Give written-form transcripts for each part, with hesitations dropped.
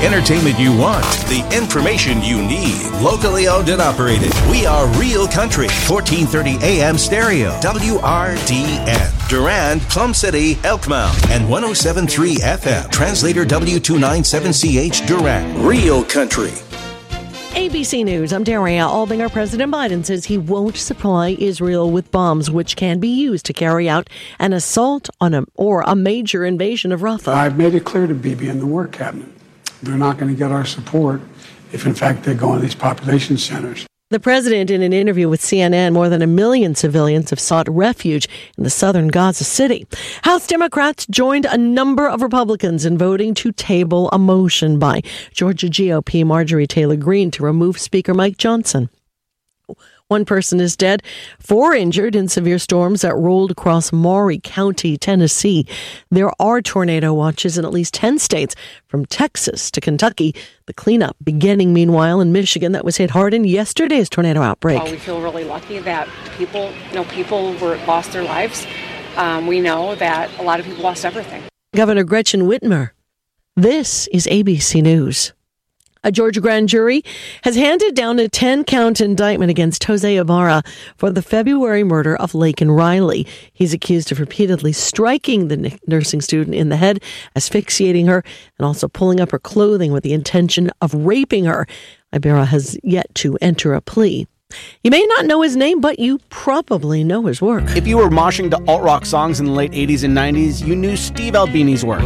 entertainment you want, the information you need. Locally owned and operated. We are Real Country, 1430 AM stereo, WRDN. Durand, Plum City, Elkmount, and 107.3 FM. Translator W297CH Durand. Real Country. ABC News, I'm Daria Albinger. President Biden says he won't supply Israel with bombs which can be used to carry out an assault on a major invasion of Rafah. I've made it clear to Bibi and the War Cabinet, they're not going to get our support if, in fact, they go in these population centers. The president, in an interview with CNN, more than 1 million civilians have sought refuge in the southern Gaza City. House Democrats joined a number of Republicans in voting to table a motion by Georgia GOP Marjorie Taylor Greene to remove Speaker Mike Johnson. 1 person is dead, 4 injured in severe storms that rolled across Maury County, Tennessee. There are tornado watches in at least 10 states, from Texas to Kentucky. The cleanup beginning, meanwhile, in Michigan that was hit hard in yesterday's tornado outbreak. We feel really lucky that people lost their lives. We know that a lot of people lost everything. Governor Gretchen Whitmer. This is ABC News. A Georgia grand jury has handed down a 10-count indictment against Jose Ibarra for the February murder of Laken Riley. He's accused of repeatedly striking the nursing student in the head, asphyxiating her, and also pulling up her clothing with the intention of raping her. Ibarra has yet to enter a plea. You may not know his name, but you probably know his work. If you were moshing to alt-rock songs in the late 80s and 90s, you knew Steve Albini's work.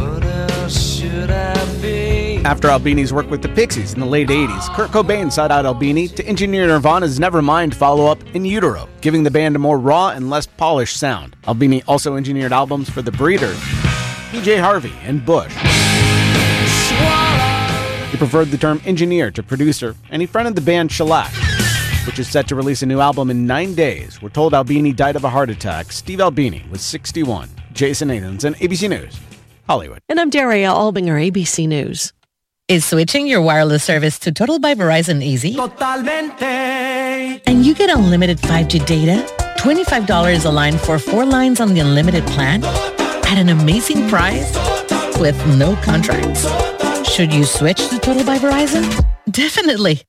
After Albini's work with the Pixies in the late 80s, Kurt Cobain sought out Albini to engineer Nirvana's Nevermind follow-up In Utero, giving the band a more raw and less polished sound. Albini also engineered albums for The Breeders, PJ Harvey, and Bush. He preferred the term engineer to producer, and he fronted the band Shellac, which is set to release a new album in 9 days. We're told Albini died of a heart attack. Steve Albini was 61. Jason Nathanson, ABC News, Hollywood. And I'm Daria Albinger, ABC News. Is switching your wireless service to Total by Verizon easy? Totalmente. And you get unlimited 5G data, $25 a line for 4 lines on the unlimited plan at an amazing price with no contracts. Should you switch to Total by Verizon? Definitely.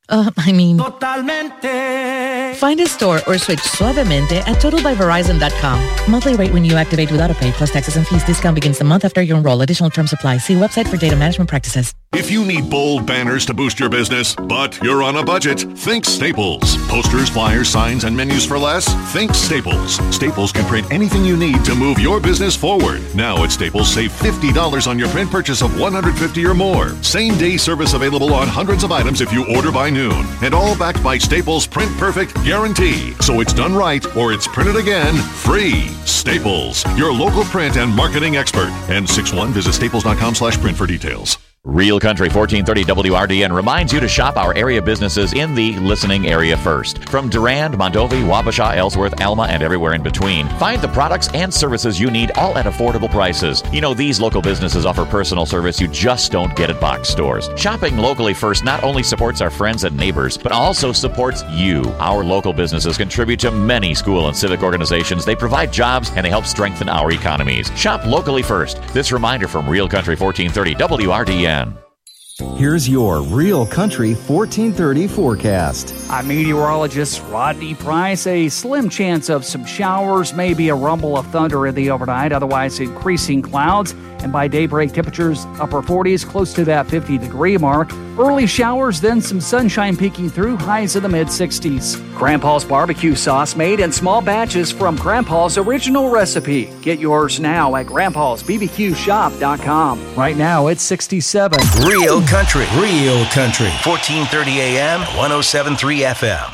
Totalmente. Find a store or switch suavemente at totalbyverizon.com. Monthly rate when you activate without a pay plus taxes and fees. Discount begins the month after you enroll. Additional terms apply. See website for data management practices. If you need bold banners to boost your business, but you're on a budget, think Staples. Posters, flyers, signs, and menus for less? Think Staples. Staples can print anything you need to move your business forward. Now at Staples, save $50 on your print purchase of $150 or more. Same-day service available on hundreds of items if you order by noon. And all backed by Staples' Print Perfect guarantee. So it's done right or it's printed again free. Staples, your local print and marketing expert. N61, visit staples.com/print for details. Real Country 1430 WRDN reminds you to shop our area businesses in the listening area first. From Durand, Mondovi, Wabasha, Ellsworth, Alma, and everywhere in between. Find the products and services you need, all at affordable prices. You know, these local businesses offer personal service you just don't get at box stores. Shopping locally first not only supports our friends and neighbors, but also supports you. Our local businesses contribute to many school and civic organizations. They provide jobs and they help strengthen our economies. Shop locally first. This reminder from Real Country 1430 WRDN. Here's your Real Country 1430 forecast. I'm meteorologist Rodney Price. A slim chance of some showers, maybe a rumble of thunder in the overnight, otherwise increasing clouds. And by daybreak, temperatures upper 40s, close to that 50-degree mark. Early showers, then some sunshine peeking through, highs in the mid-60s. Grandpa's barbecue sauce made in small batches from Grandpa's original recipe. Get yours now at grandpa'sbbqshop.com. Right now, it's 67. Real Country. Real Country. 1430 AM, 107.3 FM.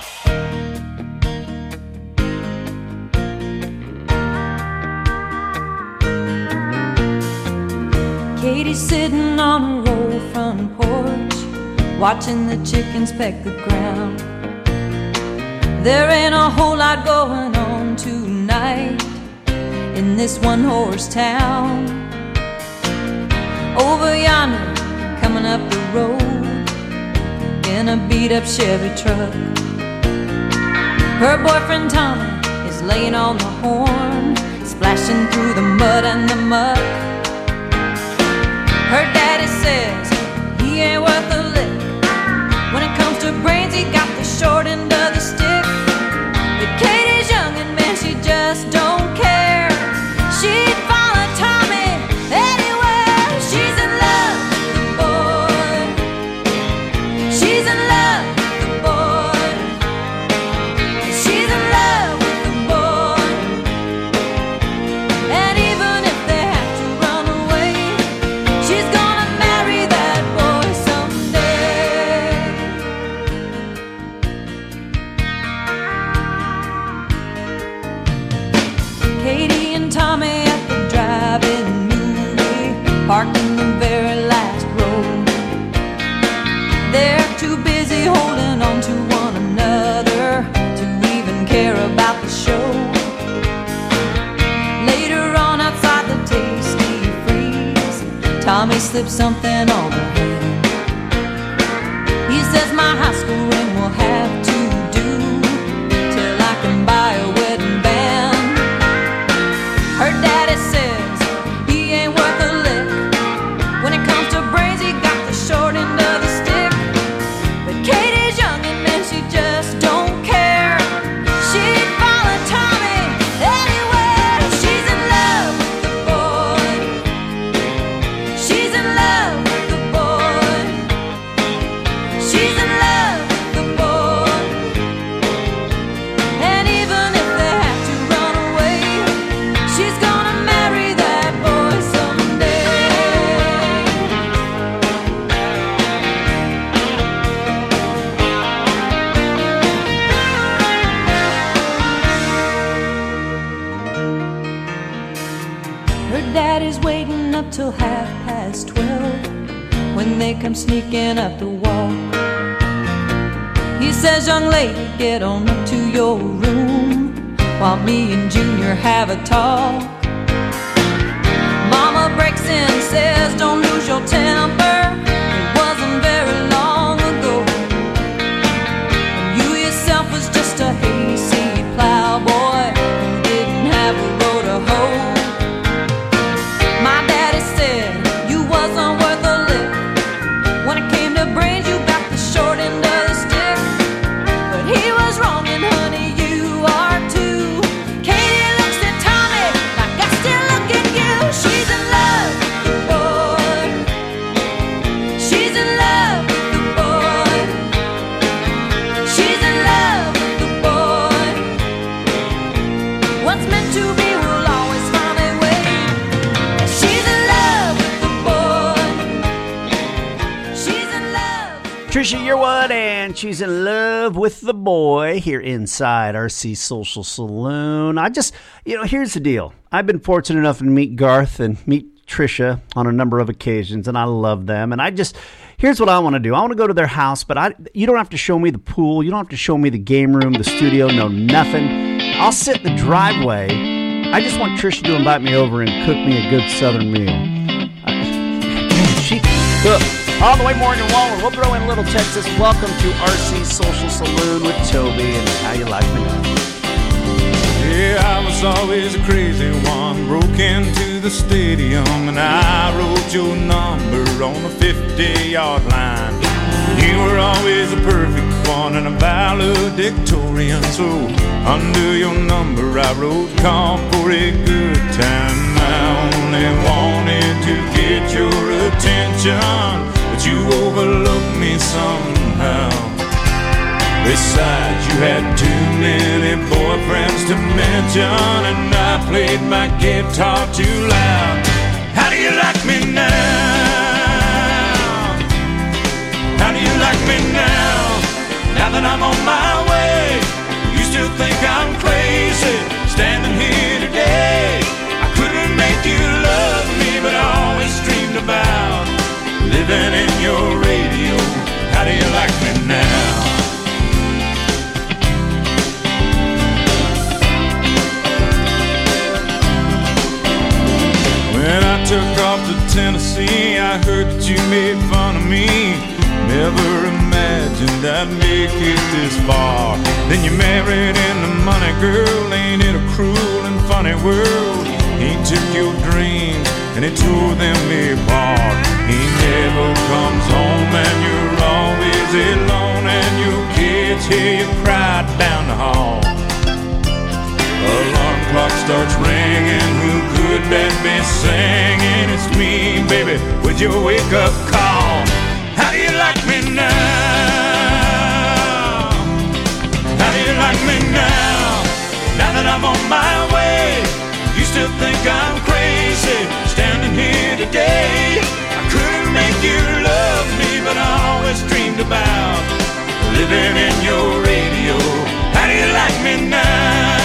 Katie's sitting on a roll front porch, watching the chickens peck the ground. There ain't a whole lot going on tonight in this one-horse town. Over yonder, coming up the road in a beat-up Chevy truck, her boyfriend Tommy is laying on the horn, splashing through the mud and the muck. Her daddy says he ain't worth a lick. When it comes to brains, he got the short end of the stick. But Katie's young and man, she just don't care. She'd follow Tommy anywhere. She's in love with the boy. She's in love with the boy. She's in love with the boy. And even if they have to run away, she's gonna marry that boy someday. Katie and Tommy at the drive-in movie, parked in the very last row. They're too busy holding on to one another to even care about the show. Later on outside the Tasty Freeze, Tommy slips something on her hand. He says my high school ring will have to do till I can buy a wedding band. Her daddy says he ain't worth a lick. When it comes to brains, he got the short end of the stick. But Katie's young and man, she just don't care. She'd follow Tommy anywhere. She's in love with the boy. She's in love with the boy. She's in love with the boy. And even if they have to run away, she's gonna marry that boy someday. Her daddy's waiting up till 12:30 when they come sneaking up the walk. He says, young lady, get on up to your room while me and Junior have a talk. Mama breaks in, says, don't lose your temper. It wasn't very long ago. And you yourself was just a hayseed plowboy who didn't have a row to hoe. My daddy said you wasn't worth a lick. When it came to brains, you got the short end of the stick. But he was wrong, and honey, you are too. Katie looks at Tommy like I still look at you. She's in love with the boy. She's in love with the boy. She's in love with the boy. What's meant to be will always find a way. She's in love with the boy. She's in love. Trisha Yearwood, and she's in love with the boy here inside RC Social Saloon. Here's the deal. I've been fortunate enough to meet Garth and meet Trisha on a number of occasions, and I love them. And here's what I want to do. I want to go to their house, but you don't have to show me the pool. You don't have to show me the game room, the studio, no nothing. I'll sit in the driveway. I just want Trisha to invite me over and cook me a good Southern meal. Look, all the way Morgan Waller. We'll throw in a little Texas. Welcome to RC Social Saloon with Toby, and how you like me now? Yeah, I was always a crazy one. Broke into the stadium and I wrote your number on the 50-yard line. You were always a perfect one and a valedictorian. So under your number I wrote, call for a good time. I only wanted to get your attention, but you overlooked me somehow. Besides, you had too many boyfriends to mention, and I played my guitar too loud. How do you like me now? How do you like me now? Now that I'm on my way, you still think I'm crazy, standing here today. I couldn't make you love me, but I always dreamed about living in your radio. How do you like me now? When I took off to Tennessee, I heard that you made fun of me. Never imagined I'd make it this far. Then you married into money, girl. Ain't it a cruel and funny world? He took your dreams and he tore them apart. He never comes home and you're always alone, and your kids hear you cry down the hall. Alarm clock starts ringing, who could that be singing? It's me, baby, with your wake-up call. How do you like me now? How do you like me now? Now that I'm on my way, you still think I'm crazy, standing here today. I couldn't make you love me, but I always dreamed about living in your radio. How do you like me now?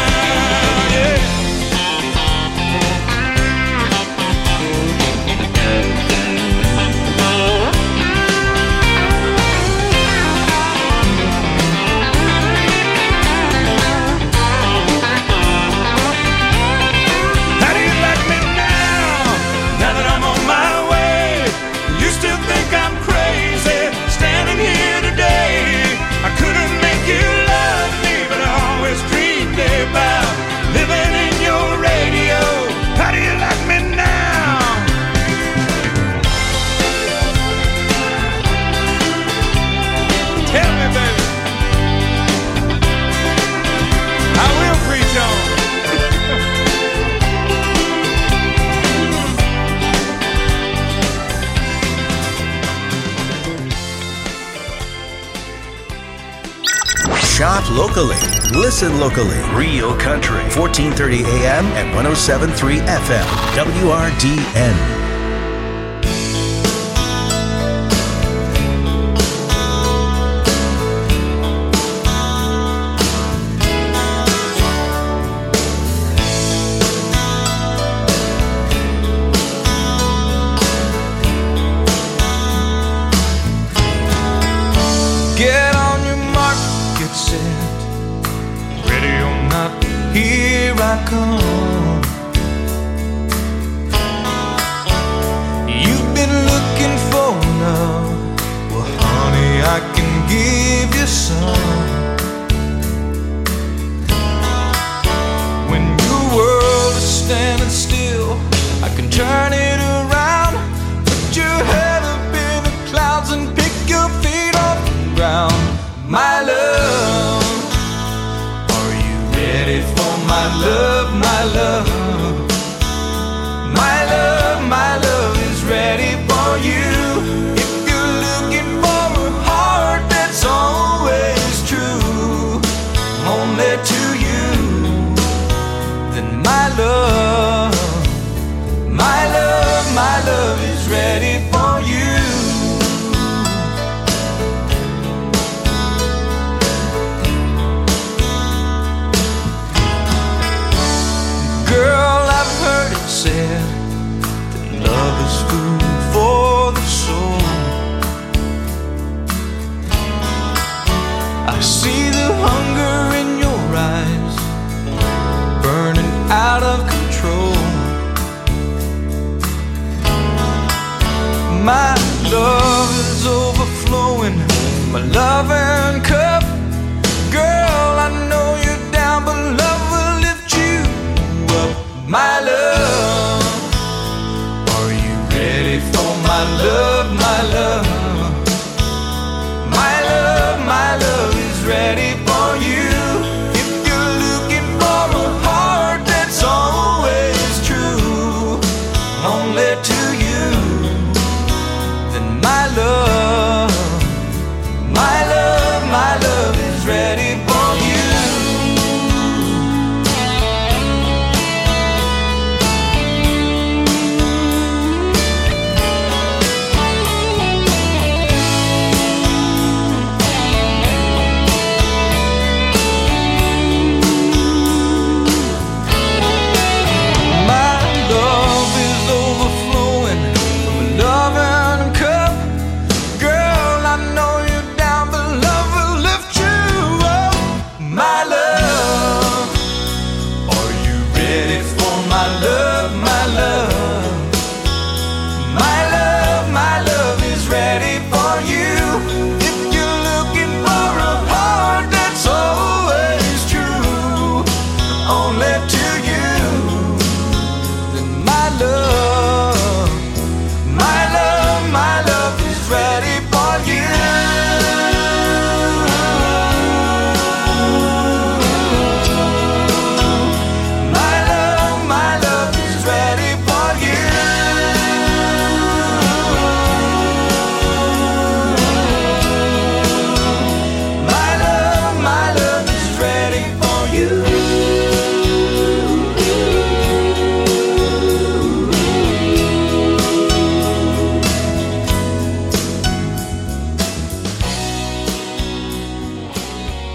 Shop locally. Listen locally. Real Country. 1430 AM and 107.3 FM. WRDN. Get on your mark, get set, ready or not, here I come. You've been looking for love, well honey, I can give you some. When your world is standing still, I can turn it around, put your head up in the clouds and pick your feet off the ground. My love, are you ready for my love, my love? My love, my love is ready for you. If you're looking for a heart that's always true, only to you, then my love, my love, my love is ready for you. Girl, I've heard it said that love is food for the soul. I see the hunger in your eyes, burning out of control. My love is overflowing, my loving cup. Girl, I know you're down, but love will lift you up. My love, are you ready for my love, my love? My love, my love is ready for you. If you're looking for a heart that's always true, only to you, then my love, my love, my love is ready for you.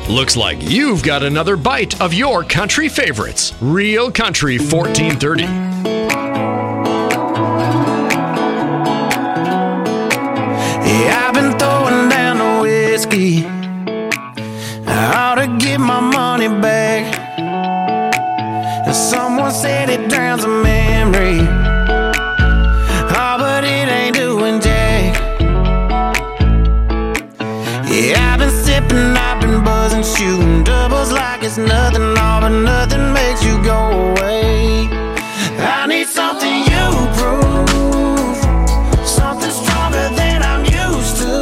Looks like you've got another bite of your country favorites. Real Country 1430. Yeah, I've been throwing down the whiskey. I ought to get my money back. Someone said it drowns a memory. Oh, but it ain't doing jack. Yeah, I've been sipping, I've been buzzing, shooting doubles like it's nothing, all but nothing makes you go away. I need something you prove, something stronger than I'm used to.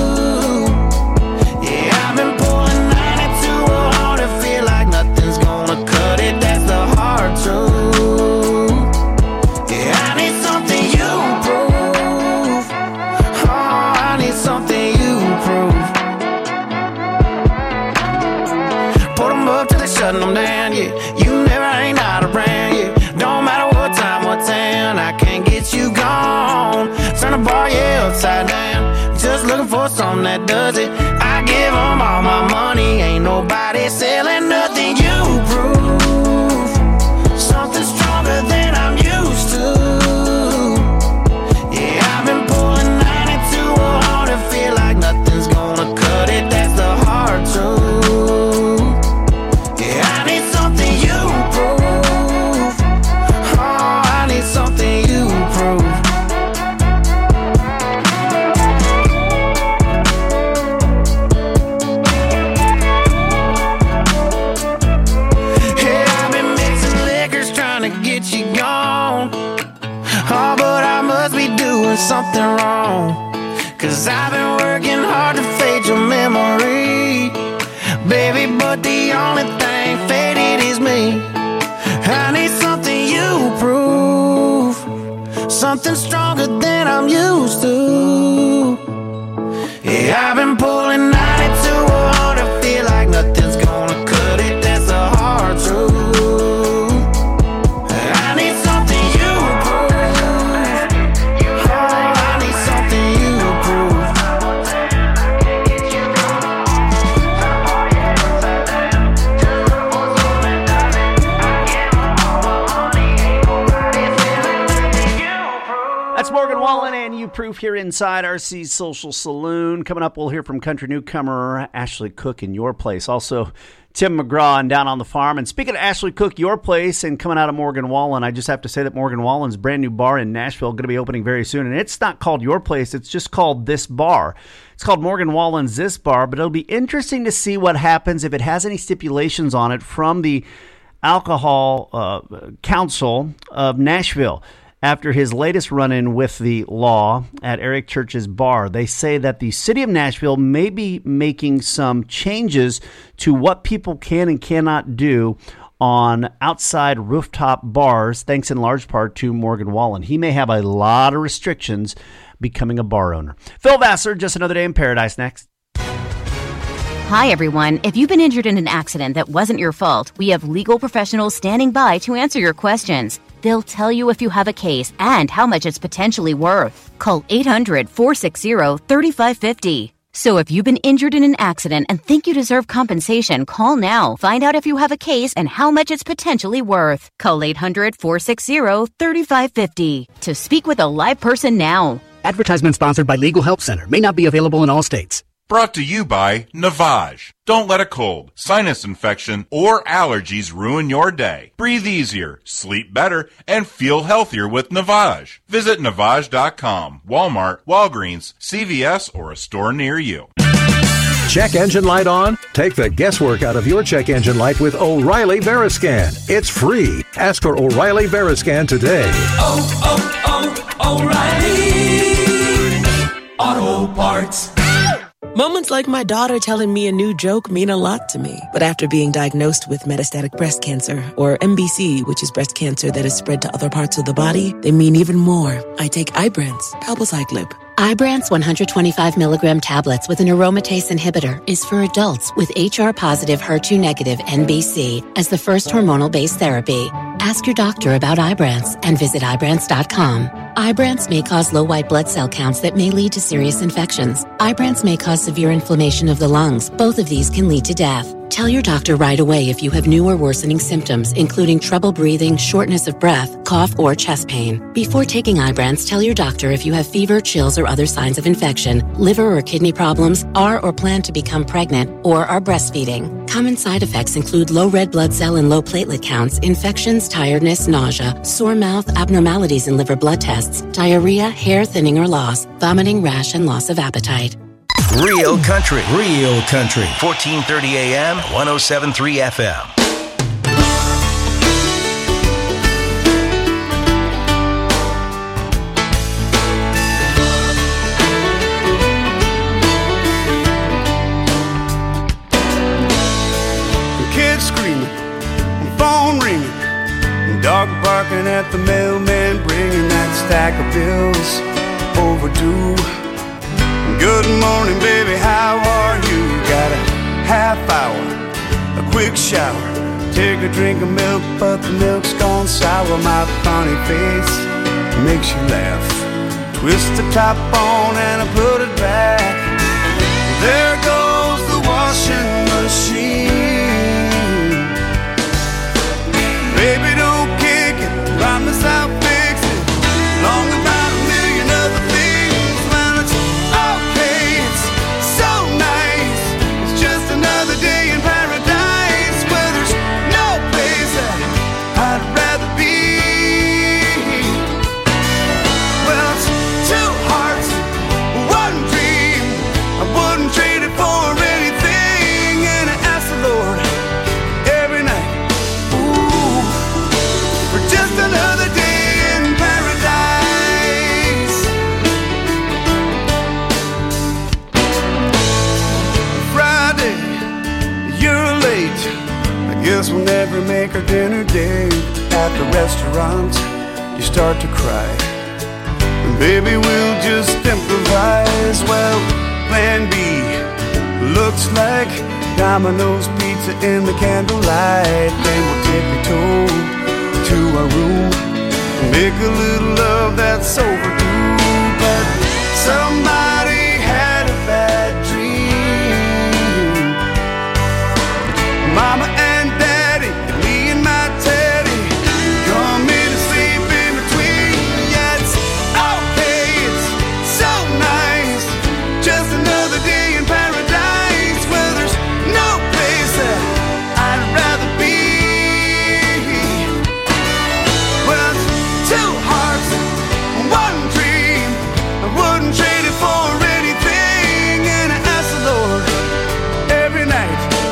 Yeah, I've been pulling 92 hard to feel like nothing's gonna cut it. That's the hard truth. Yeah, I need something you prove. Oh, I need something you prove. Put them up till they shutting them down, yeah. You never ain't out around, yeah. Don't matter what time, what town, I can't get you gone. Turn the bar, yeah, upside down. Just looking for something that does it. I give them all my money, ain't nobody selling nothing. You prove something stronger than I'm used to. Yeah, I've been pulling 92 hard to feel like nothing's gonna cut it. That's the hard truth. Yeah, I need something you prove. Oh, I need something you prove. Yeah, I've been mixing liquors trying to get you gone. Oh, but I must be doing something wrong. 'Cause I've been working hard to fade your memory, baby, but the only thing faded is me. I need something you prove, something stronger than I'm used to. Yeah, I've been pulling 92 hard to feel like nothing's gonna cut it. That's the hard truth. I need something you prove. Oh, I need something you prove. That's Morgan Wallen and You Proof here inside RC's Social Saloon. Coming up, we'll hear from country newcomer Ashley Cook in Your Place. Also, Tim McGraw and Down on the Farm. And speaking of Ashley Cook, Your Place, and coming out of Morgan Wallen, I just have to say that Morgan Wallen's brand new bar in Nashville going to be opening very soon. And it's not called Your Place. It's just called This Bar. It's called Morgan Wallen's This Bar. But it'll be interesting to see what happens if it has any stipulations on it from the Alcohol Council of Nashville. After his latest run-in with the law at Eric Church's bar, they say that the city of Nashville may be making some changes to what people can and cannot do on outside rooftop bars, thanks in large part to Morgan Wallen. He may have a lot of restrictions becoming a bar owner. Phil Vassar, Just Another Day in Paradise, next. Hi, everyone. If you've been injured in an accident that wasn't your fault, we have legal professionals standing by to answer your questions. They'll tell you if you have a case and how much it's potentially worth. Call 800-460-3550. So if you've been injured in an accident and think you deserve compensation, call now. Find out if you have a case and how much it's potentially worth. Call 800-460-3550 to speak with a live person now. Advertisement sponsored by Legal Help Center. May not be available in all states. Brought to you by Navage. Don't let a cold, sinus infection, or allergies ruin your day. Breathe easier, sleep better, and feel healthier with Navage. Visit Navage.com, Walmart, Walgreens, CVS, or a store near you. Check engine light on? Take the guesswork out of your check engine light with O'Reilly Veriscan. It's free. Ask for O'Reilly Veriscan today. O'Reilly Auto Parts. Moments like my daughter telling me a new joke mean a lot to me. But after being diagnosed with metastatic breast cancer, or MBC, which is breast cancer that is spread to other parts of the body, they mean even more. I take Ibrance, palbociclib. Ibrance 125 milligram tablets with an aromatase inhibitor is for adults with HR-positive, HER2-negative MBC as the first hormonal-based therapy. Ask your doctor about Ibrance and visit Ibrance.com. Ibrance may cause low white blood cell counts that may lead to serious infections. Ibrance may cause severe inflammation of the lungs. Both of these can lead to death. Tell your doctor right away if you have new or worsening symptoms, including trouble breathing, shortness of breath, cough, or chest pain. Before taking Ibrance, tell your doctor if you have fever, chills, or other signs of infection, liver or kidney problems, are or plan to become pregnant, or are breastfeeding. Common side effects include low red blood cell and low platelet counts, infections, tiredness, nausea, sore mouth, abnormalities in liver blood tests, diarrhea, hair thinning or loss, vomiting, rash, and loss of appetite. Real Country. 1430 AM, 107.3 FM. Kids screaming, phone ringing, dog barking at the mailman, bringing that stack of bills overdue. Good morning, baby, how are you? Got a half hour, a quick shower, take a drink of milk, but the milk's gone sour. My funny face makes you laugh. Twist the top on and I put it back. There goes the washing machine. Baby, don't kick it, promise I'll fix it. Long about a million other things. Guess we'll never make our dinner date. At the restaurant, you start to cry. And baby, we'll just improvise. Well, plan B looks like Domino's pizza in the candlelight. Then we'll tippy-toe to our room, make a little love that's overdue. But somebody had a bad dream. Mama and Daddy, me and my Teddy, come in and sleep in between. Yeah, it's okay, it's so nice. Just another day in paradise, where there's no place that I'd rather be. Well, it's two hearts, one dream. I wouldn't trade it for anything. And I ask the Lord every night,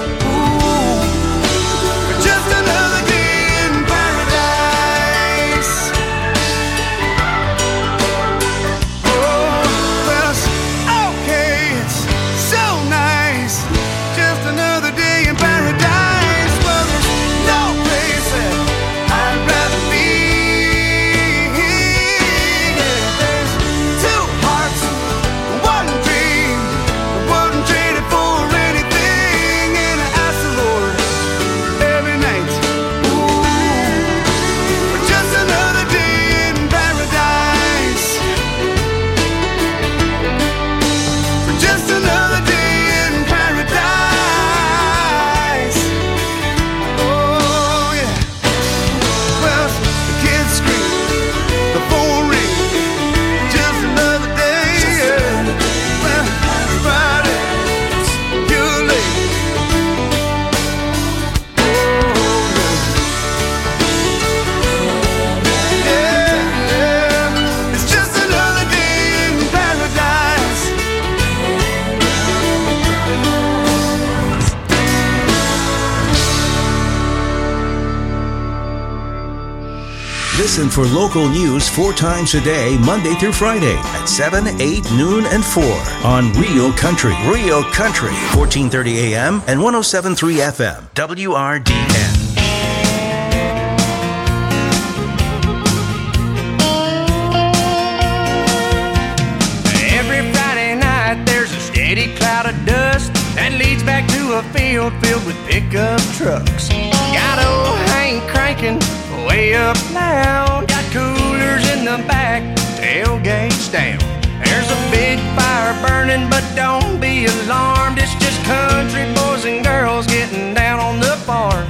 Listen for local news 4 times a day, Monday through Friday at 7, 8, noon, and 4 on Real Country. Real Country, 1430 AM and 107.3 FM, WRDN. Every Friday night there's a steady cloud of dust that leads back to a field filled with pickup trucks. Got old Hank ain't cranking way up loud. Got coolers in the back, tailgates down. There's a big fire burning, but don't be alarmed. It's just country boys and girls getting down on the farm.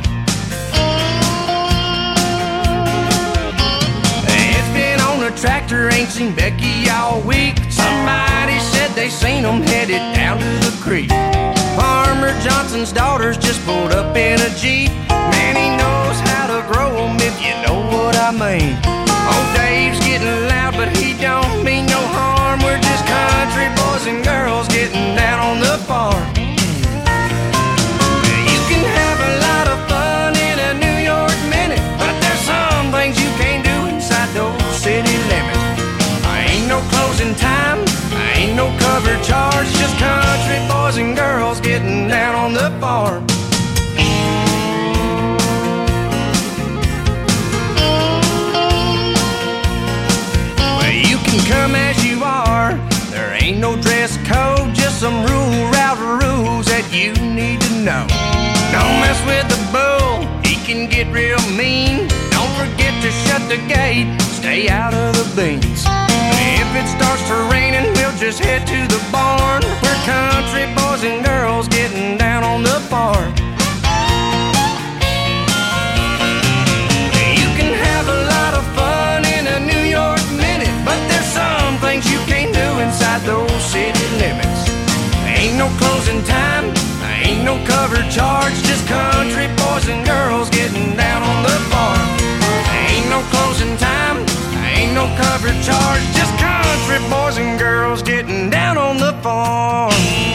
It's been on the tractor, ain't seen Becky all week. Somebody said they seen them headed down to the creek. Farmer Johnson's daughters just pulled up in a Jeep. Man, he knows how to grow them, if you know what I mean. Oh, Dave's getting loud, but he don't mean no harm. We're just country boys and girls getting down on the farm. You can have a lot of fun in a New York minute, but there's some things you can't do inside those city limits. Ain't no closing time, ain't no cover charge, just country boys and girls getting down on the farm. Come as you are, there ain't no dress code, just some rules that you need to know. Don't mess with the bull, he can get real mean. Don't forget to shut the gate, stay out of the beans. If it starts to raining, we'll just head to the barn. We're country boys and girls getting down on the farm. You can have a lot of fun in a New York minute, but there's some things you can't do inside those city limits. Ain't no closing time, ain't no cover charge, just country boys and girls getting down on the farm. Ain't no closing time, ain't no cover charge, just country boys and girls getting down on the farm.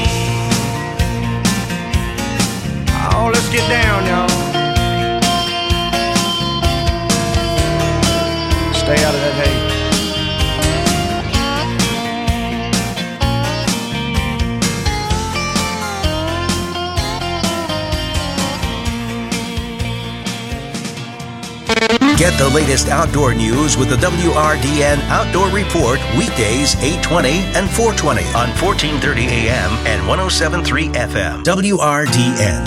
Oh, let's get down, y'all. Stay out of that hay. Get the latest outdoor news with the WRDN Outdoor Report weekdays 8:20 and 4:20 on 1430 AM and 107.3 FM. WRDN.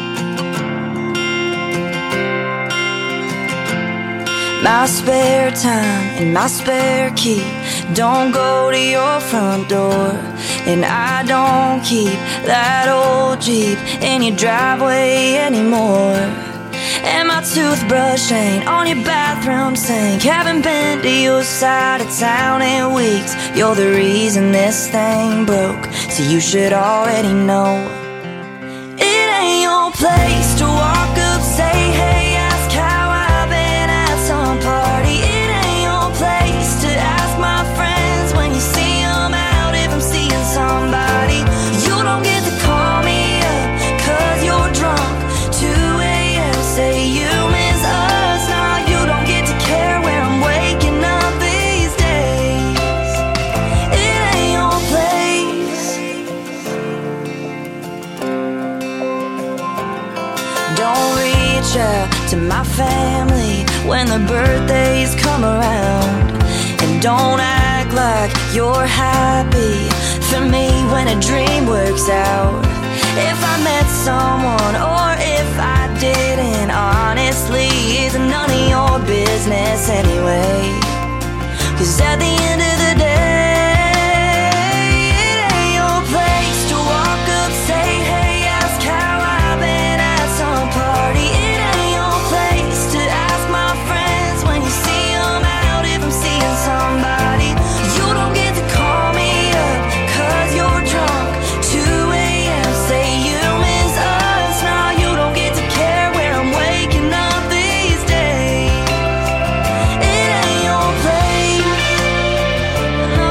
My spare time and my spare key don't go to your front door, and I don't keep that old Jeep in your driveway anymore. And my toothbrush ain't on your bathroom sink. Haven't been to your side of town in weeks. You're the reason this thing broke, so you should already know. It ain't your place to walk up, say hey, ask how I've been at some party. It ain't your place to ask my friends when you see them out if I'm seeing somebody. You don't get to call me up 'cause you're drunk. 2 a.m. say you miss us. Now you don't get to care where I'm waking up these days. It ain't your place. Don't reach out to my family when the birthdays come around, and don't act like you're happy for me when a dream works out. If I met someone or if I didn't, honestly, it's none of your business anyway. 'Cause at the end of the day, it ain't your place to walk up, say hey, ask how I've been at some party. It ain't your place to ask my friends when you see them out if I'm seeing somebody. You don't get to call me up 'cause you're drunk. 2 a.m. say you miss us. Now you don't get to care where I'm waking up these days. It ain't your place. No.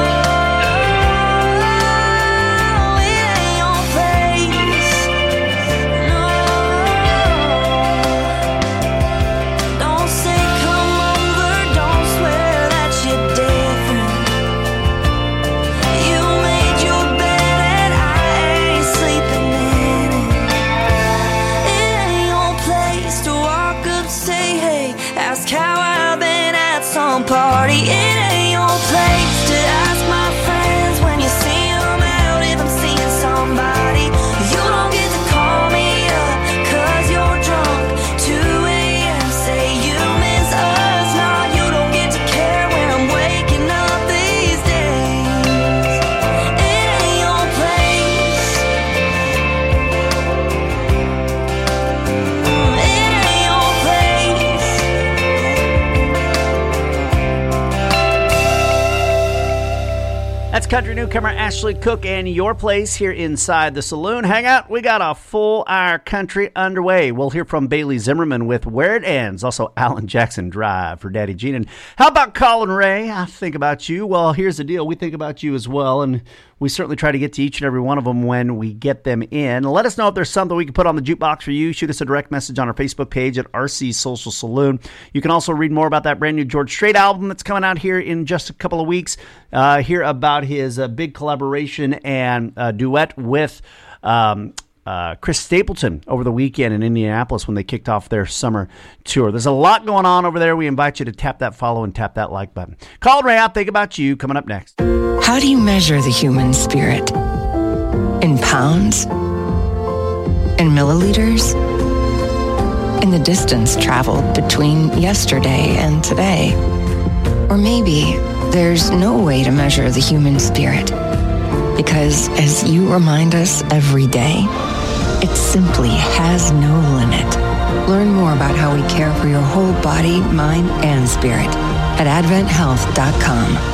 That's country newcomer Ashley Cook and your place here inside the saloon. Hang out. We got a full hour country underway. We'll hear from Bailey Zimmerman with Where It Ends. Also, Alan Jackson Drive for Daddy Gene. And how about Colin Ray? I think about you. Well, here's the deal. We think about you as well. And we certainly try to get to each and every one of them when we get them in. Let us know if there's something we can put on the jukebox for you. Shoot us a direct message on our Facebook page at RC Social Saloon. You can also read more about that brand new George Strait album that's coming out here in just a couple of weeks. Hear about his big collaboration and duet with Chris Stapleton over the weekend in Indianapolis when they kicked off their summer tour. There's a lot going on over there. We invite you to tap that follow and tap that like button. Colin Ray out. Think about you. Coming up next. How do you measure the human spirit? In pounds? In milliliters? In the distance traveled between yesterday and today? Or maybe there's no way to measure the human spirit because, as you remind us every day, it simply has no limit. Learn more about how we care for your whole body, mind, and spirit at AdventHealth.com.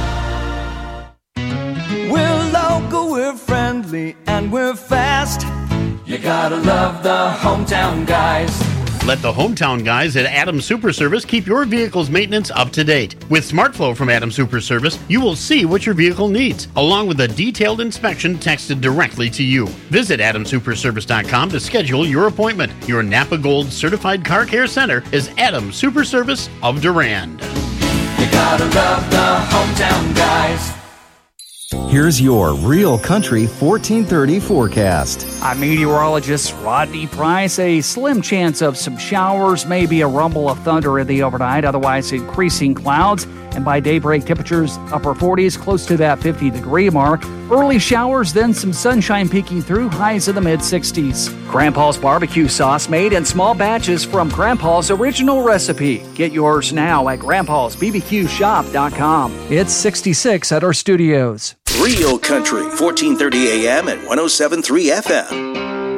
We're local, we're friendly, and we're fast. You gotta love the hometown guys. Let the hometown guys at Adams Super Service keep your vehicle's maintenance up to date. With SmartFlow from Adams Super Service, you will see what your vehicle needs, along with a detailed inspection texted directly to you. Visit AdamSuperService.com to schedule your appointment. Your Napa Gold Certified Car Care Center is Adams Super Service of Durand. You gotta love the hometown guys. Here's your Real Country 1430 forecast. I'm meteorologist Rodney Price. A slim chance of some showers, maybe a rumble of thunder in the overnight, otherwise increasing clouds. And by daybreak, temperatures upper 40s, close to that 50-degree mark. Early showers, then some sunshine peeking through, highs in the mid-60s. Grandpa's barbecue sauce made in small batches from Grandpa's original recipe. Get yours now at grandpa'sbbqshop.com. It's 66 at our studios. Real Country, 1430 AM and 107.3 FM.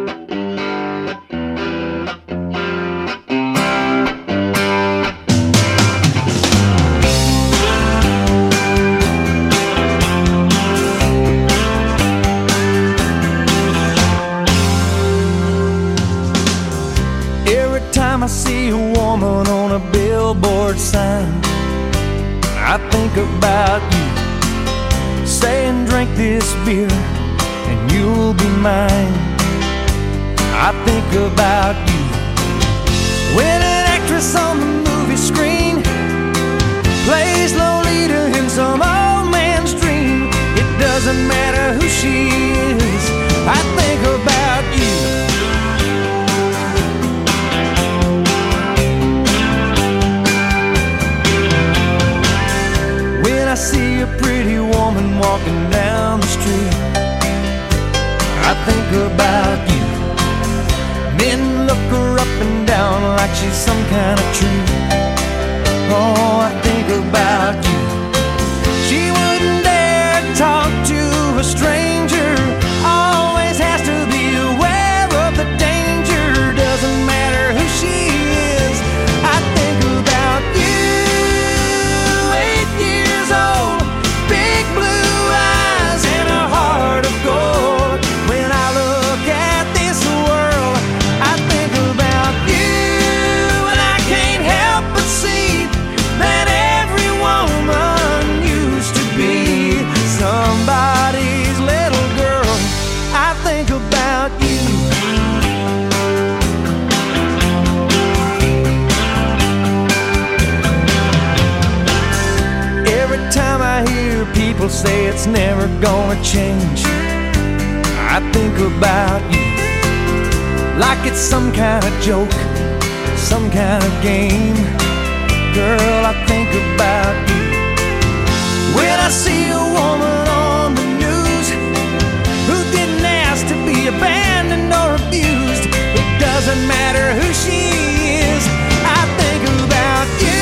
I see a woman on a billboard sign, I think about you, saying drink this beer and you'll be mine. I think about you when an actress on the movie screen plays Lolita in some old man's dream. It doesn't matter who she is, I think about you. I see a pretty woman walking down the street, I think about you. Men look her up and down like she's some kind of treat. Oh, I think about you. She wouldn't dare talk to a stranger, always has to be aware of the danger. Doesn't matter who she is, I think about you. Old, big blue eyes and a heart of gold. When I look at this world, I think about you, and I can't help but see that every woman used to be somebody's little girl. I think about you. Time I hear people say it's never gonna change, I think about you like it's some kind of joke, some kind of game. Girl, I think about you when I see a woman on the news who didn't ask to be abandoned or abused. It doesn't matter who she is, I think about you.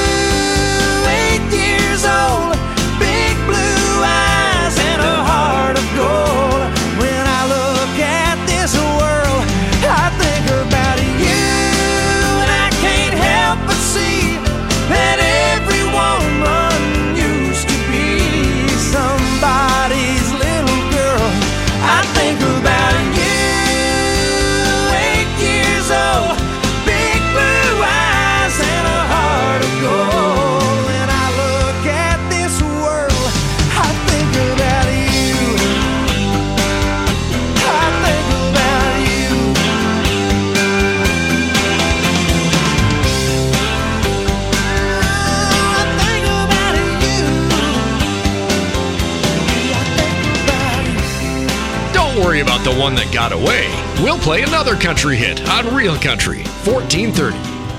8 years old, big blue eyes and a heart of gold. When I look at this world, I think about you, and I can't help but see that every woman used to be somebody. the one that got away, we'll play another country hit on Real Country 1430.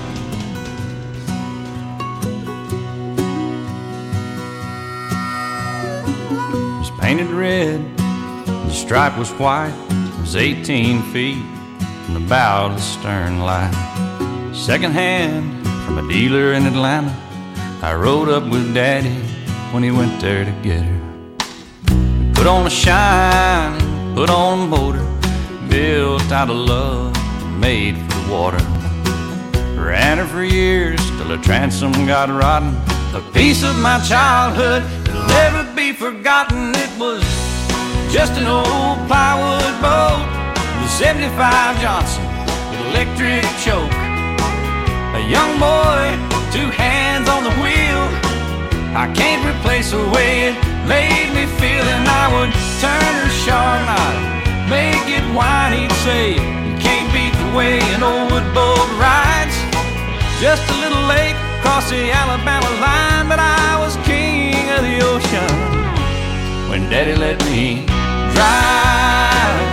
Painted red, the stripe was white. It was 18 feet from the bow to the stern line. Second hand from a dealer in Atlanta. I rode up with Daddy when he went there to get her. We put on a shine, put on a motor, built out of love, made for the water. Ran her for years till her transom got rotten. A piece of my childhood that'll never be forgotten. It was just an old plywood boat, the 75 Johnson with electric choke. A young boy, 2 hands on the wheel. I can't replace the way it made me feel. And I would turn her sharp and I'd make it whine. He'd say, you can't beat the way an old wood boat rides. Just a little late across the Alabama line, but I was king of the ocean when Daddy let me drive.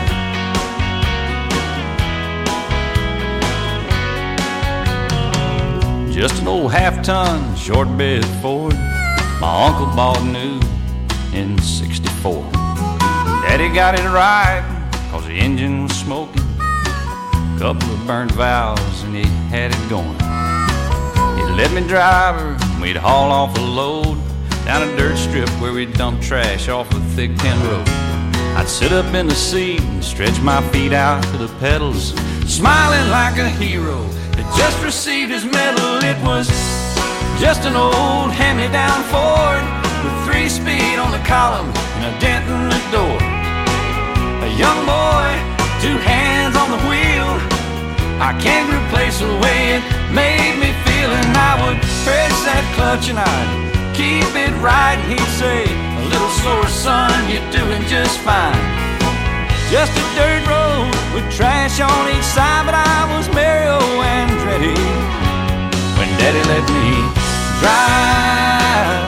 Just an old half-ton short bed Ford my uncle bought new in '64. Daddy got it right cause the engine was smoking, couple of burnt valves and he had it going. He'd let me drive her and we'd haul off a load down a dirt strip where we'd dump trash off a thick tin road. I'd sit up in the seat and stretch my feet out to the pedals, smiling like a hero that just received his medal. It was just an old hand-me-down Ford with 3-speed on the column and a dent in the door. A young boy, 2 hands on the wheel. I can't replace the way it made me feel. And I would press that clutch and I'd keep it right. And he'd say, a little slower, son, you're doing just fine. Just a dirt road with trash on each side, but I was Mario Andretti when Daddy let me drive.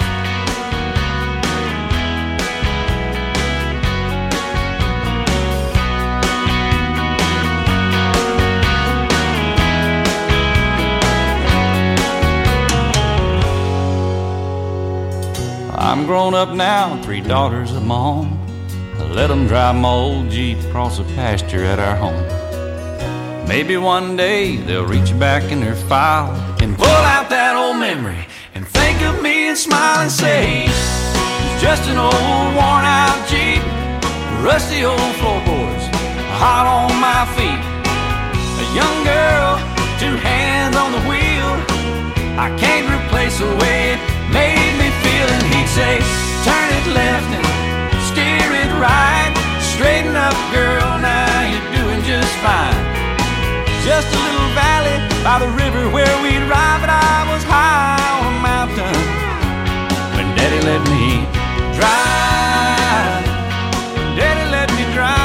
I'm grown up now, 3 daughters of my own. I let them drive my old Jeep across the pasture at our home. Maybe one day they'll reach back in their file and pull out that old memory and think of me and smile and say, it's just an old worn out Jeep, rusty old floorboards, hot on my feet. A young girl, 2 hands on the wheel. I can't replace the way it made me feel. And he'd say, turn it left and steer it right. Straighten up, girl, now you're doing just fine. Just a little valley by the river where we'd ride, but I was high on a mountain when Daddy let me drive. Daddy let me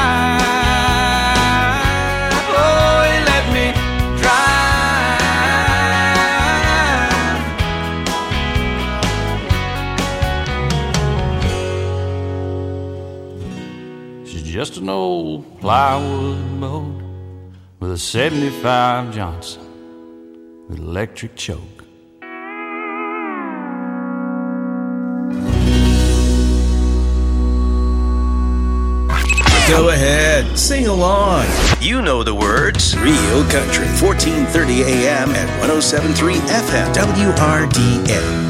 drive. Oh, he let me drive. She's just an old plywood boat with a 75 Johnson with electric choke. Go ahead, sing along. You know the words. Real Country, 1430 AM at 107.3 FM, WRDN.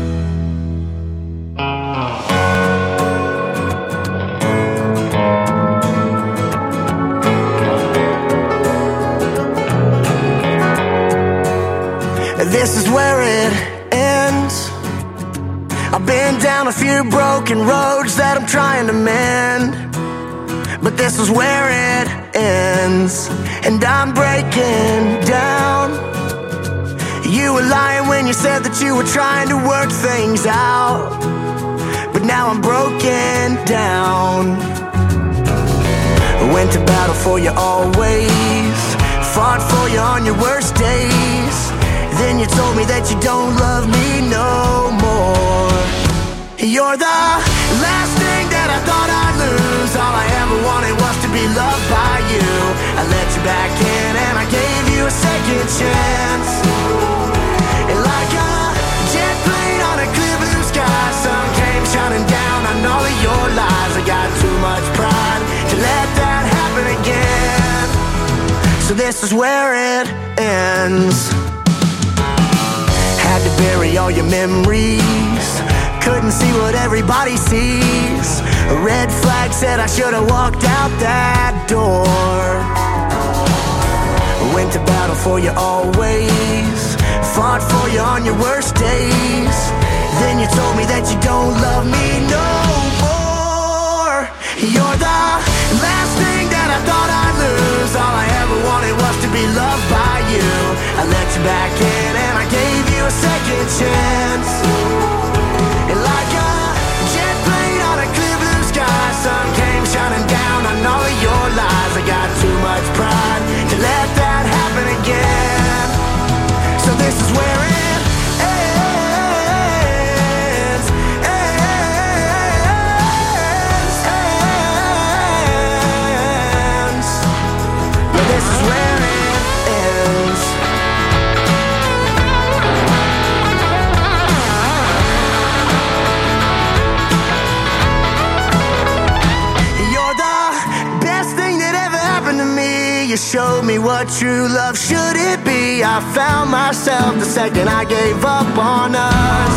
This is where it ends. I've been down a few broken roads that I'm trying to mend, but this is where it ends, and I'm breaking down. You were lying when you said that you were trying to work things out, but now I'm broken down. I went to battle for you always, fought for you on your worst days. Then you told me that you don't love me no more. You're the last thing that I thought I'd lose. All I ever wanted was to be be loved by you. I let you back in and I gave you a second chance. And like a jet plane on a clear blue sky, sun came shining down on all of your lies. I got too much pride to let that happen again. So this is where it ends. Had to bury all your memories, couldn't see what everybody sees. A red flag said I should have walked out that door. Went to battle for you always, fought for you on your worst days. Then you told me that you don't love me no more. You're the last thing that I thought I'd lose. All I ever wanted was to be loved by you. I let you back in and I gave you a second chance. And like a jet plane on a clear blue sky, sun came shining down on all of your lies. I got too much pride to let that happen again. So this is where it ends. Yeah, this is where it ends. You're the best thing that ever happened to me. You showed me what true love should it be. I found myself the second I gave up on us.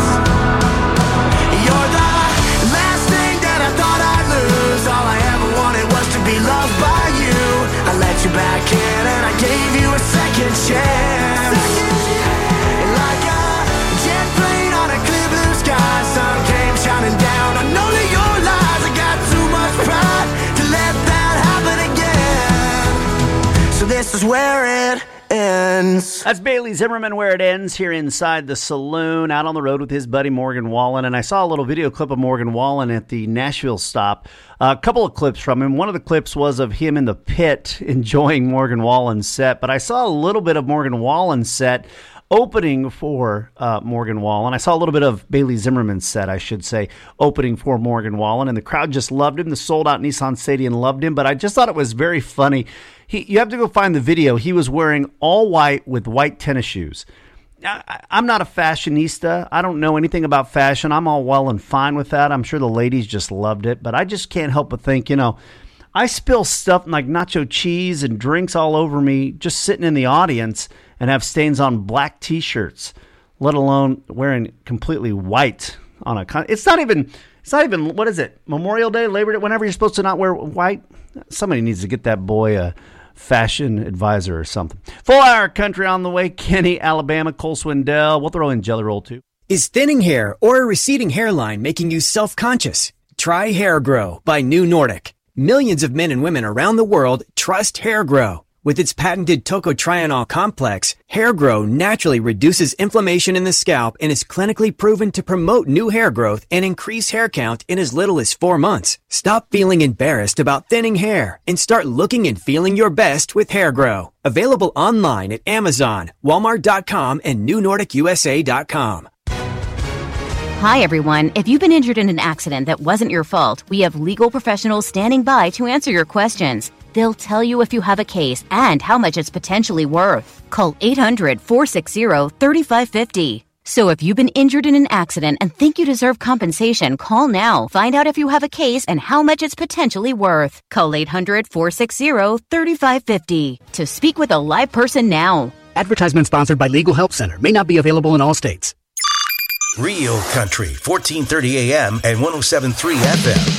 You're the last thing that I thought I'd lose. All I ever wanted was to be loved by you. I let you back in and I gave you a second chance. And like a jet plane on a clear blue sky, sun came shining down on all of your lies. I got too much pride to let that happen again. So this is where it ends. That's Bailey Zimmerman, Where It Ends, here inside the saloon, out on the road with his buddy Morgan Wallen. And I saw a little video clip of Morgan Wallen at the Nashville stop. A couple of clips from him. One of the clips was of him in the pit enjoying Morgan Wallen's set. But I saw a little bit of Morgan Wallen's set opening for Morgan Wallen. I saw a little bit of Bailey Zimmerman's set, I should say, opening for Morgan Wallen. And the crowd just loved him. The sold-out Nissan Stadium loved him. But I just thought it was very funny. You have to go find the video. He was wearing all white with white tennis shoes. I'm not a fashionista. I don't know anything about fashion. I'm all well and fine with that. I'm sure the ladies just loved it. But I just can't help but think, I spill stuff like nacho cheese and drinks all over me just sitting in the audience and have stains on black T-shirts, let alone wearing completely white on a It's not even, what is it, Memorial Day, Labor Day, whenever you're supposed to not wear white? Somebody needs to get that boy a fashion advisor or something. Full hour country on the way. Kenny, Alabama, Cole Swindell. We'll throw in Jelly Roll too. Is thinning hair or a receding hairline making you self-conscious? Try Hair Grow by New Nordic. Millions of men and women around the world trust Hair Grow. With its patented tocotrienol complex, Hair Grow naturally reduces inflammation in the scalp and is clinically proven to promote new hair growth and increase hair count in as little as 4 months. Stop feeling embarrassed about thinning hair and start looking and feeling your best with Hair Grow. Available online at Amazon, Walmart.com, and NewNordicUSA.com. Hi, everyone. If you've been injured in an accident that wasn't your fault, we have legal professionals standing by to answer your questions. They'll tell you if you have a case and how much it's potentially worth. Call 800-460-3550. So if you've been injured in an accident and think you deserve compensation, call now. Find out if you have a case and how much it's potentially worth. Call 800-460-3550 to speak with a live person now. Advertisement sponsored by Legal Help Center. May not be available in all states. Real Country, 1430 AM and 107.3 FM.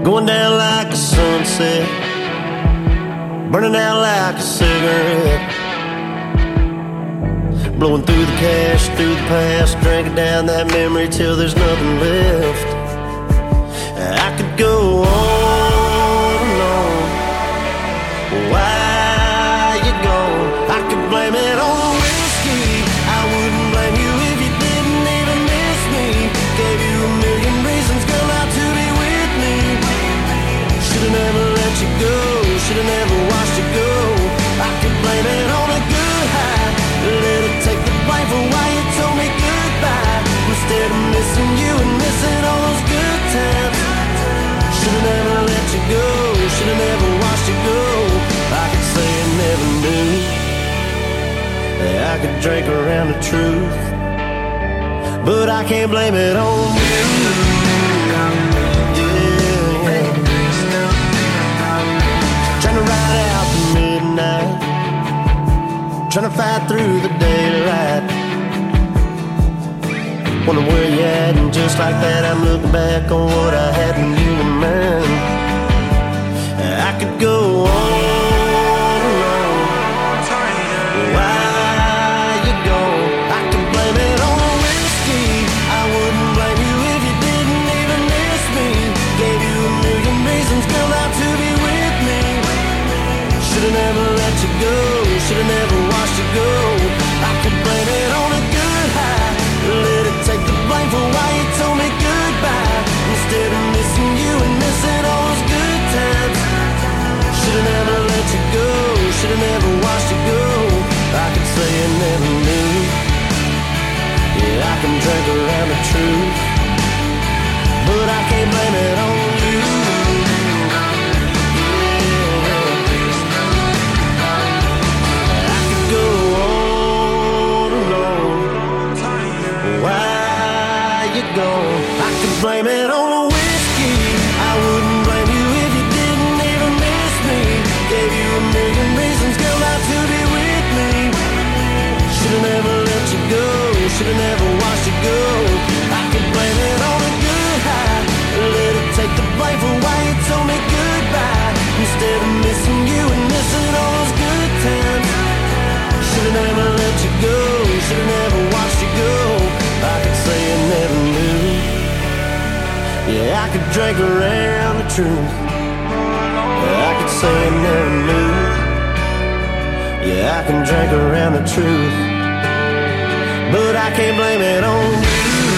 going down like a sunset, burning out like a cigarette, blowing through the cash, through the past, drinking down that memory till there's nothing left. I could go on and on. Why you gone? I could blame it on the whiskey. I wouldn't blame you if you didn't even miss me. Gave you a million reasons, girl, not to be with me. Should've never let you go, should've never watched you go. I could blame it on a good high, let it take the blame for why you told me goodbye. Instead of missing you and missing all those good times. Should've never let you go, should've never watched you go. I could say I never knew, I could drink around the truth, but I can't blame it on you. Yeah. Trying to ride out the midnight, trying to fight through the daylight. Wonder where you at, and just like that I'm looking back on what I had when you were mine. I could go on and on. Why you gone? I can blame it on the whiskey. I wouldn't blame you if you didn't even miss me. Gave you a million reasons, girl, not to be with me. Should've never let you go, should've never watched you go. I could blame it on a good high, let it take the blame for why you told me goodbye. Instead of missing you and missing all those good times. Should've never let you go, should've never watched you go. I could say I never knew. Yeah, I can drink around the truth, but I can't blame it on you. Yeah. I could go on and on. Why you gone? I could blame it on the whiskey. I wouldn't blame you if you didn't even miss me. Gave you a million reasons, girl, not to be with me. Should've never let you go, should've never watched you go. I could blame it on a good high, let it take the blame for why you told me goodbye. Instead of missing you and missing all those good times. Should've never let you go, should've never watched you go. I could say I never knew. Yeah, I could drink around the truth. Yeah, I could say I never knew. Yeah, I can drink around the truth, but I can't blame it on you.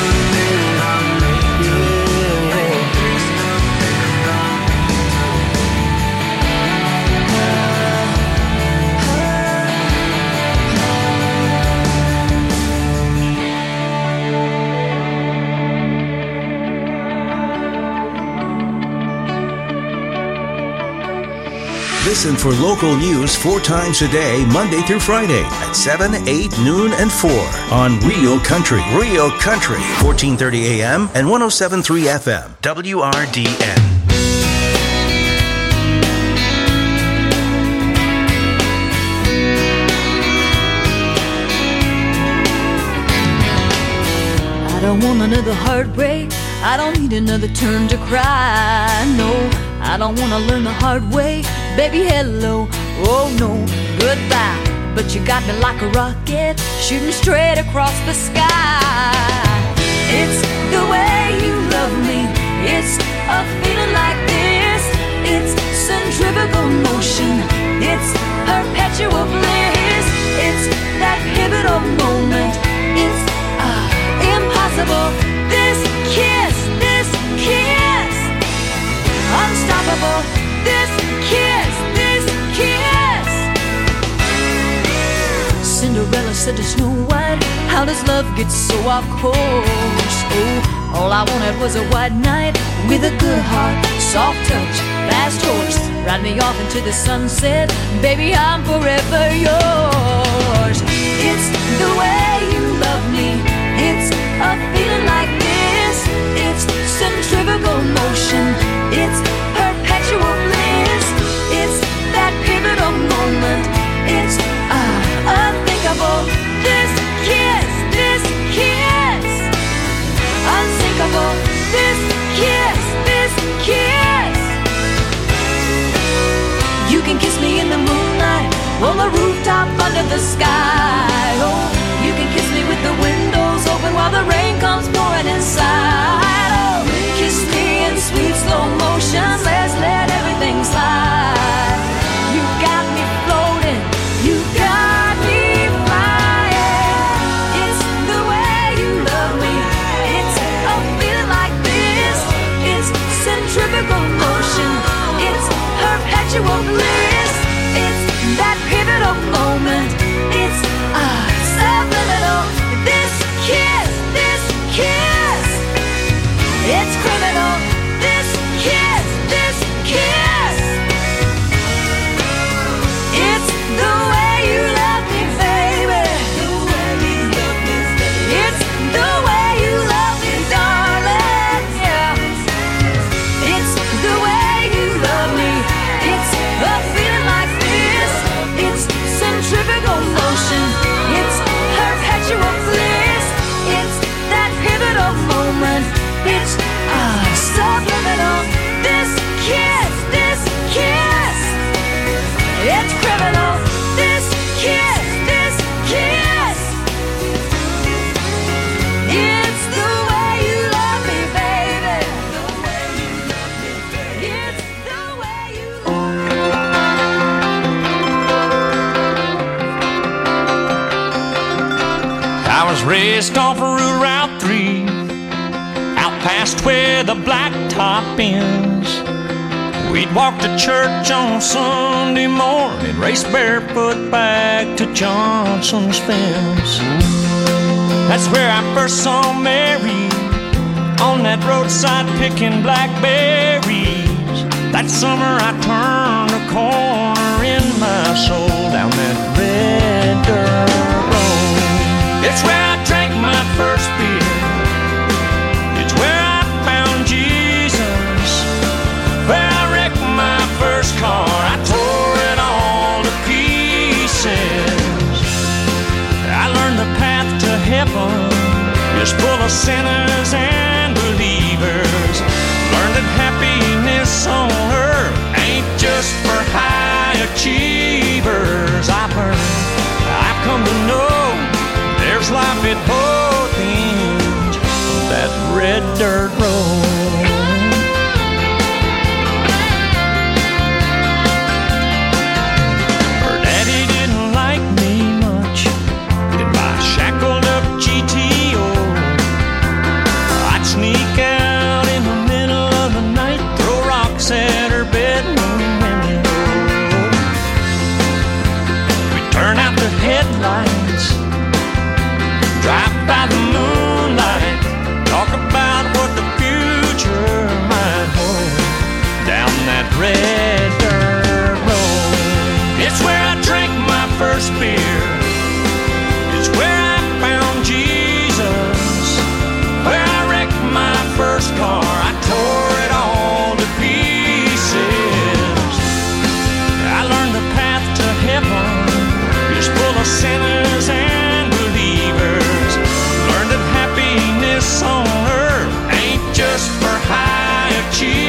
Listen for local news 4 times a day, Monday through Friday at 7, 8, noon, and 4 on Real Country. Real Country, 1430 AM and 107.3 FM, WRDN. I don't want another heartbreak. I don't need another turn to cry. No, I don't want to learn the hard way. Baby, hello, oh no, goodbye. But you got me like a rocket, shooting straight across the sky. It's the way you love me. It's a feeling like this. It's centrifugal motion. It's perpetual bliss. It's that pivotal moment. It's impossible. This kiss, unstoppable. This kiss. Cinderella said to Snow White, how does love get so off course? Oh, all I wanted was a white knight with a good heart, soft touch, fast horse. Ride me off into the sunset, baby, I'm forever yours. It's the way you love me. It's a feeling like this. It's centrifugal motion. It's perpetual bliss. It's that pivotal moment. It's unthinkable. This kiss, unsinkable. This kiss, centrifugal motion. It's perpetual bliss. It's that pivotal moment. It's subliminal. This kiss, it's criminal. This kiss, it's the way you love me, baby. It's the way you love me, darling. Yeah. It's the way you love me. It's a feeling like this. It's centrifugal motion. It's perpetual bliss. It's that pivotal moment. It's subliminal. This kiss, it's criminal. This kiss, it's the way you love me, baby. It's the way you love me. I was raised off of Route 3, out past where the blacktop ends. We'd walk to church on Sunday morning, race barefoot back to Johnson's fence. That's where I first saw Mary, on that roadside picking blackberries. That summer I turned a corner in my soul, down that red dirt road. It's where I drank my first beer. It's where I found Jesus. Where I wrecked my first car, I tore it all to pieces. I learned the path to heaven is full of sinners and believers. Learned that happiness on earth ain't just for high achievers. I've come to know there's life at both ends of that red dirt road. Her daddy didn't like me much in my shackled up GTO. I'd sneak out in the middle of the night, throw rocks at her bedroom window. We'd turn out the headlights, drive by the moonlight, talk about what the future might hold, down that red dirt road. It's where I drank my first beer. It's where I found Jesus. Where I wrecked my first car, I tore it all to pieces. I learned the path to heaven is full of sinners and believers. Learned that happiness on earth ain't just for high achievers.